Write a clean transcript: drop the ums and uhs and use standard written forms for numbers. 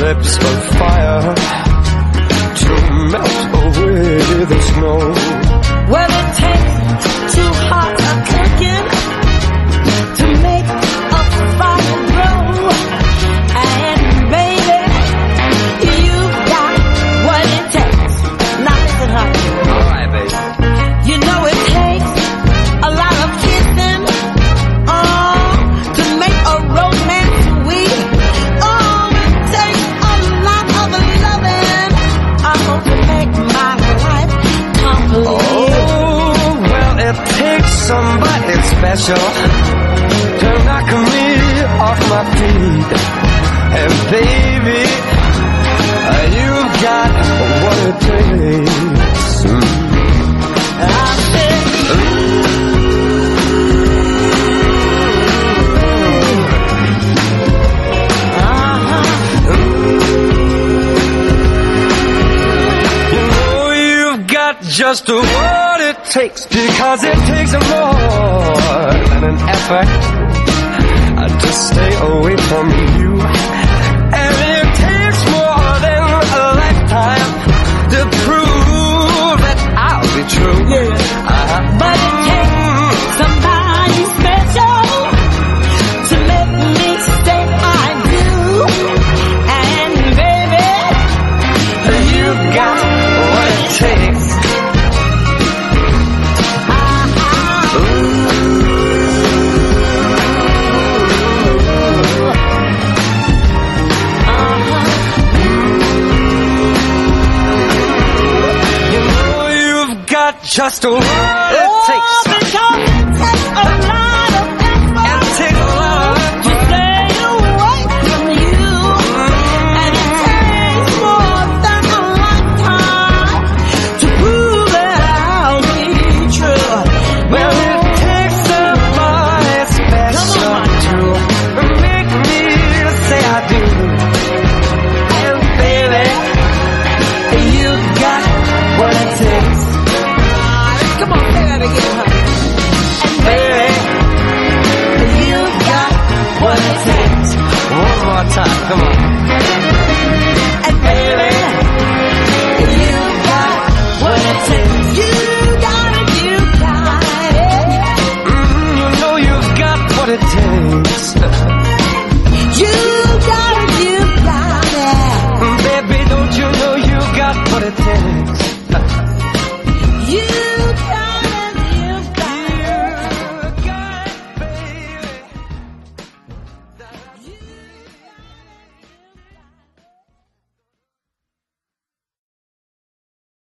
lips on fire to melt away the snow. Well, it takes two hearts a cooking to make a fire grow. And baby, you got what it takes. Now listen, honey. All right, baby. You know it takes a lot of kissing, to make a romance sweet. Oh, it takes a lot of loving, to make my life complete. Oh, well, it takes somebody special to knock me off my feet. And baby, you've got what it takes. I said, You know you've got just what it takes, because it takes more than an effort to stay away from you. And it takes more than a lifetime to prove that I'll be true. but it takes somebody special to make me say I do. And baby, You've got what it takes. You know you've got just what it takes. because it takes a lot.